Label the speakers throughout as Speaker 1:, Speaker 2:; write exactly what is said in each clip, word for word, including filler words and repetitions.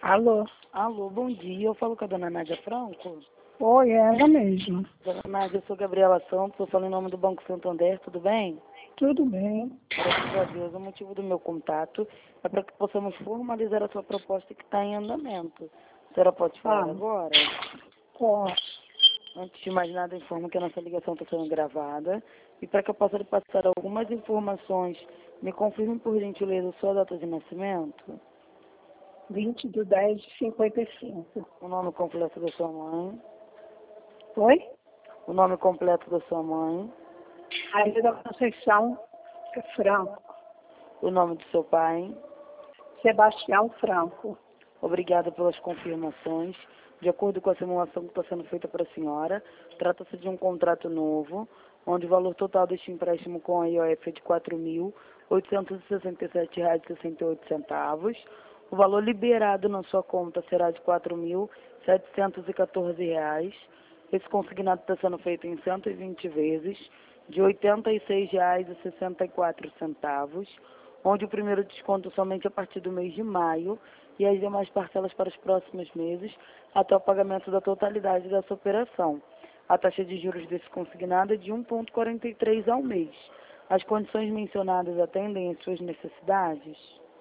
Speaker 1: Alô?
Speaker 2: Alô, bom dia. Eu falo com a dona Nádia Franco.
Speaker 1: Oi, é ela mesmo.
Speaker 2: Dona Nádia, eu sou Gabriela Santos, eu falo em nome do Banco Santander, tudo bem?
Speaker 1: Tudo bem.
Speaker 2: Graças a Deus. O motivo do meu contato é para que possamos formalizar a sua proposta que está em andamento. A senhora pode falar
Speaker 1: Ah.
Speaker 2: agora?
Speaker 1: Posso.
Speaker 2: Antes de mais nada, informo que a nossa ligação está sendo gravada. E para que eu possa lhe passar algumas informações, me confirme por gentileza sua data de nascimento,
Speaker 1: vinte de dez de cinquenta e cinco.
Speaker 2: o nome completo da sua mãe,
Speaker 1: Oi?
Speaker 2: o nome completo da sua mãe,
Speaker 1: Maria da Conceição Franco.
Speaker 2: o nome do seu pai.
Speaker 1: Sebastião Franco.
Speaker 2: Obrigada pelas confirmações. De acordo com a simulação que está sendo feita para a senhora, trata-se de um contrato novo, onde o valor total deste empréstimo com a I O F é de quatro mil oitocentos e sessenta e sete reais e sessenta e oito centavos. O valor liberado na sua conta será de quatro mil setecentos e quatorze reais. Esse consignado está sendo feito em cento e vinte vezes, de oitenta e seis reais e sessenta e quatro centavos, onde o primeiro desconto somente a partir do mês de maio e as demais parcelas para os próximos meses, até o pagamento da totalidade dessa operação. A taxa de juros desse consignado é de um vírgula quarenta e três ao mês. As condições mencionadas atendem às suas necessidades?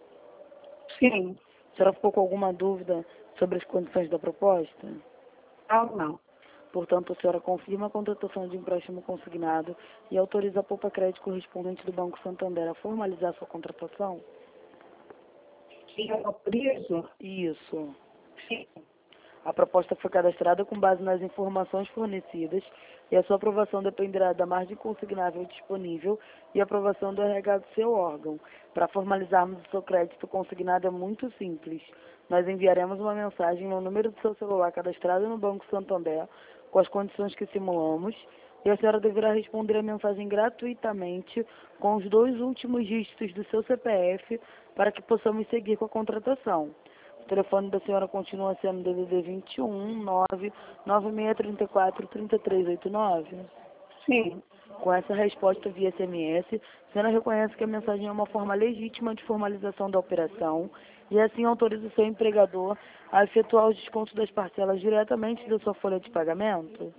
Speaker 1: Sim.
Speaker 2: A senhora ficou com alguma dúvida sobre as condições da proposta?
Speaker 1: Não, não.
Speaker 2: Portanto, a senhora confirma a contratação de empréstimo consignado e autoriza a Poupa Crédito correspondente do Banco Santander a formalizar sua contratação?
Speaker 1: Sim, eu autorizo?
Speaker 2: Isso.
Speaker 1: Sim.
Speaker 2: A proposta foi cadastrada com base nas informações fornecidas e a sua aprovação dependerá da margem consignável disponível e aprovação do R H do seu órgão. Para formalizarmos o seu crédito consignado é muito simples. Nós enviaremos uma mensagem no número do seu celular cadastrado no Banco Santander com as condições que simulamos e a senhora deverá responder a mensagem gratuitamente com os dois últimos dígitos do seu C P F para que possamos seguir com a contratação. O telefone da senhora continua sendo D D D vinte e um, nove nove seis três quatro, três três oito nove?
Speaker 1: Sim.
Speaker 2: Com essa resposta via S M S, a senhora reconhece que a mensagem é uma forma legítima de formalização da operação e assim autoriza o seu empregador a efetuar os descontos das parcelas diretamente da sua folha de pagamento?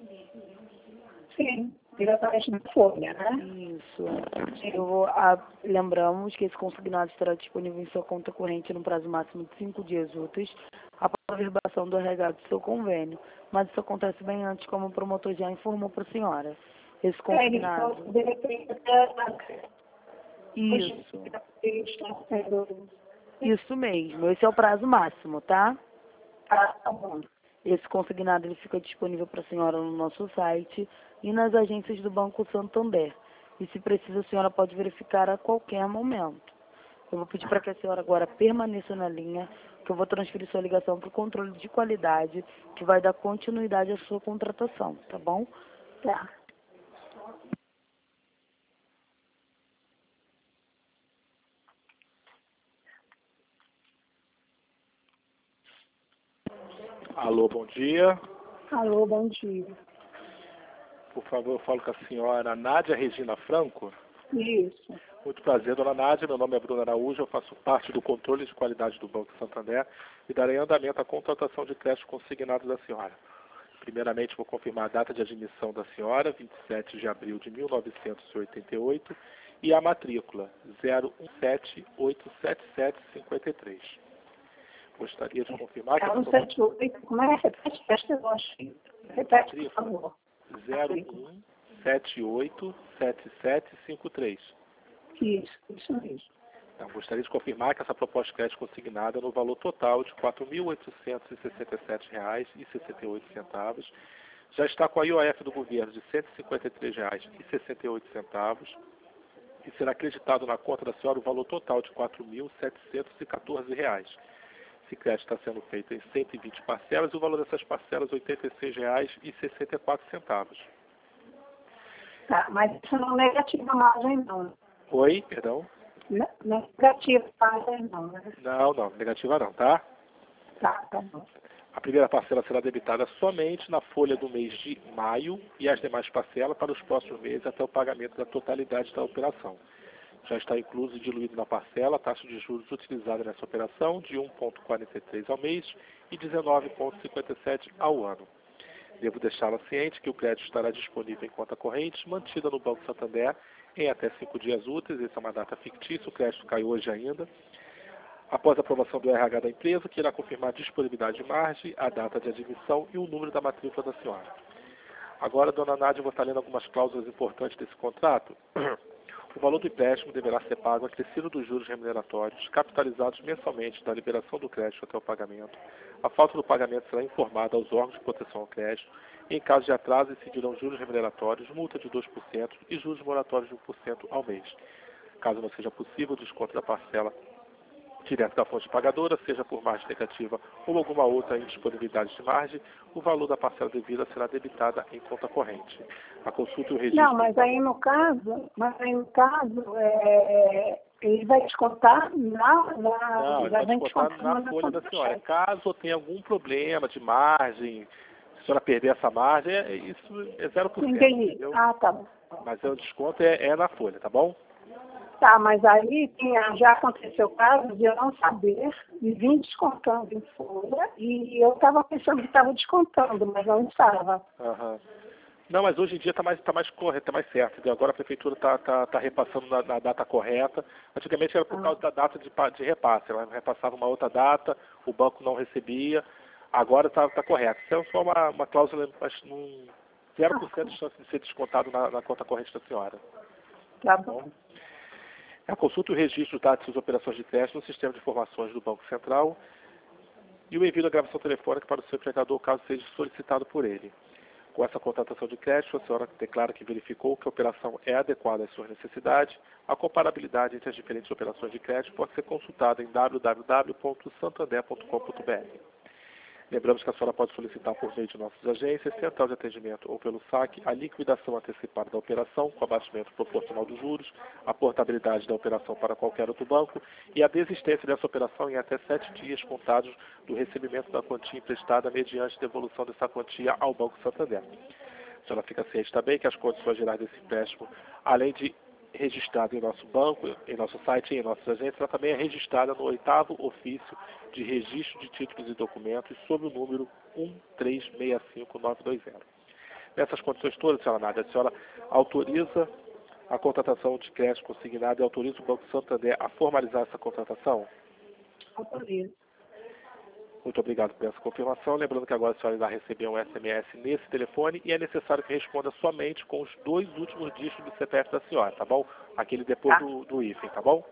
Speaker 1: Sim. Diretamente na folha, né?
Speaker 2: Isso. Eu vou, ah, lembramos que esse consignado estará disponível em sua conta corrente no prazo máximo de cinco dias úteis, após a verbação do R H do seu convênio. Mas isso acontece bem antes, como o promotor já informou para a senhora. Esse consignado.
Speaker 1: É, de repente, até...
Speaker 2: Isso.
Speaker 1: Está sendo...
Speaker 2: Isso mesmo. Esse é o prazo máximo, tá?
Speaker 1: Ah, tá bom.
Speaker 2: Esse consignado ele fica disponível para a senhora no nosso site e nas agências do Banco Santander. E se precisa, a senhora pode verificar a qualquer momento. Eu vou pedir para que a senhora agora permaneça na linha, que eu vou transferir sua ligação para o controle de qualidade, que vai dar continuidade à sua contratação, tá bom?
Speaker 1: Tá.
Speaker 3: Alô, bom dia.
Speaker 1: Alô, bom dia.
Speaker 3: Por favor, eu falo com a senhora Nádia Regina Franco.
Speaker 1: Isso.
Speaker 3: Muito prazer, dona Nádia. Meu nome é Bruno Araújo. Eu faço parte do controle de qualidade do Banco Santander e darei andamento à contratação de crédito consignado da senhora. Primeiramente, vou confirmar a data de admissão da senhora, vinte e sete de abril de mil novecentos e oitenta e oito, e a matrícula zero um sete oito sete sete cinco três. Gostaria de confirmar que...
Speaker 1: zero um sete oito, como é? Repete, presta atenção. Repete, por favor.
Speaker 3: zero um sete oito sete sete cinco três.
Speaker 1: Isso, isso mesmo.
Speaker 3: Então, gostaria de confirmar que essa proposta de crédito consignada no valor total de quatro mil oitocentos e sessenta e sete reais e sessenta e oito centavos já está com a I O F do governo de cento e cinquenta e três reais e sessenta e oito centavos e será acreditado na conta da senhora o valor total de quatro mil setecentos e quatorze reais. Esse crédito está sendo feito em cento e vinte parcelas e o valor dessas parcelas é oitenta e seis reais e sessenta e quatro centavos.
Speaker 1: Tá, mas isso não é negativa a margem, não.
Speaker 3: Oi, perdão?
Speaker 1: Não não é negativa a margem, não, né?
Speaker 3: Não, não, negativa não, tá?
Speaker 1: Tá, tá bom.
Speaker 3: A primeira parcela será debitada somente na folha do mês de maio e as demais parcelas para os próximos meses até o pagamento da totalidade da operação. Já está incluso e diluído na parcela a taxa de juros utilizada nessa operação de um vírgula quarenta e três ao mês e dezenove vírgula cinquenta e sete ao ano. Devo deixá-la ciente que o crédito estará disponível em conta corrente, mantida no Banco Santander em até cinco dias úteis. Essa é uma data fictícia, o crédito cai hoje ainda. Após a aprovação do R H da empresa, que irá confirmar a disponibilidade de margem, a data de admissão e o número da matrícula da senhora. Agora, dona Nádia, eu vou estar lendo algumas cláusulas importantes desse contrato. O valor do empréstimo deverá ser pago acrescido dos juros remuneratórios, capitalizados mensalmente da liberação do crédito até o pagamento. A falta do pagamento será informada aos órgãos de proteção ao crédito. Em caso de atraso, incidirão juros remuneratórios, multa de dois por cento e juros moratórios de um por cento ao mês. Caso não seja possível o desconto da parcela direto da fonte pagadora, seja por margem negativa ou alguma outra indisponibilidade de margem, o valor da parcela devida será debitada em conta corrente. A consulta e o registro...
Speaker 1: Não, mas aí no caso, mas aí no caso, é, ele vai descontar na... na
Speaker 3: Não, ele vai descontar na, na folha da senhora. Caso tenha algum problema de margem, se a senhora perder essa margem, é, isso é zero por cento.
Speaker 1: Entendi. Ah, tá bom.
Speaker 3: Mas o desconto é, é na folha, tá bom?
Speaker 1: Tá, mas aí tinha, já aconteceu o caso de eu não saber e vim descontando em folha e eu estava pensando que estava descontando, mas não estava.
Speaker 3: Aham. Não, mas hoje em dia está mais, tá mais correto, está mais certo. Entendeu? Agora a prefeitura está tá, tá repassando na, na data correta. Antigamente era por ah. causa da data de, de repasse. Ela repassava uma outra data, o banco não recebia. Agora está tá correto. Isso é só uma, uma cláusula, mas num zero por cento de chance de ser descontado na, na conta corrente da senhora.
Speaker 1: Tá bom.
Speaker 3: A consulta e o registro tá, de suas operações de crédito no sistema de informações do Banco Central e o envio da gravação telefônica para o seu empregador, caso seja solicitado por ele. Com essa contratação de crédito, a senhora declara que verificou que a operação é adequada às suas necessidades. A comparabilidade entre as diferentes operações de crédito pode ser consultada em w w w ponto santander ponto com ponto b r. Lembramos que a senhora pode solicitar por meio de nossas agências, central de atendimento ou pelo saque, a liquidação antecipada da operação com abatimento proporcional dos juros, a portabilidade da operação para qualquer outro banco e a desistência dessa operação em até sete dias contados do recebimento da quantia emprestada mediante devolução dessa quantia ao Banco Santander. A senhora fica ciente também que as condições gerais desse empréstimo, além de registrada em nosso banco, em nosso site e em nossas agências, ela também é registrada no oitavo ofício de registro de títulos e documentos sob o número um três seis cinco nove dois zero. Nessas condições todas, senhora Nádia, a senhora autoriza a contratação de crédito consignado e autoriza o Banco Santander a formalizar essa contratação?
Speaker 1: Autorizo.
Speaker 3: Muito obrigado por essa confirmação. Lembrando que agora a senhora irá receber um S M S nesse telefone e é necessário que responda somente com os dois últimos dígitos do C P F da senhora, tá bom? Aquele depois tá. do, do hífen, tá bom?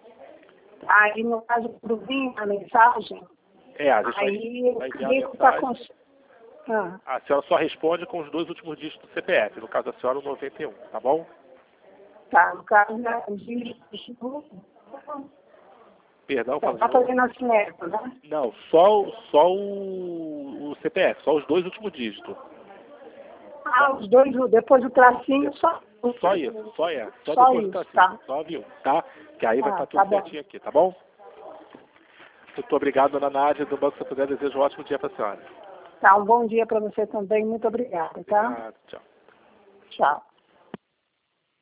Speaker 1: Aí, no caso do vir a mensagem,
Speaker 3: é, a gente
Speaker 1: aí
Speaker 3: vai, vai
Speaker 1: eu clico para... Cons...
Speaker 3: Ah. A senhora só responde com os dois últimos dígitos do C P F, no caso da senhora, o noventa e um, tá bom?
Speaker 1: Tá, no caso da... os dígitos...
Speaker 3: Perdão,
Speaker 1: Está fazendo nascimento, né?
Speaker 3: Não, só, só o, o C P F, só os dois últimos dígitos.
Speaker 1: Ah, os dois, depois do tracinho, só...
Speaker 3: Só isso, só é. Só,
Speaker 1: só
Speaker 3: depois
Speaker 1: isso,
Speaker 3: do tracinho,
Speaker 1: tá.
Speaker 3: Só viu, tá? Que aí vai
Speaker 1: ah,
Speaker 3: estar tudo
Speaker 1: tá
Speaker 3: certinho aqui, tá bom? Muito obrigado, dona Nádia, do Banco Santander. Desejo um ótimo dia para a senhora.
Speaker 1: Tá, um bom dia para você também. Muito obrigada, tá?
Speaker 3: Obrigado, tchau.
Speaker 1: Tchau.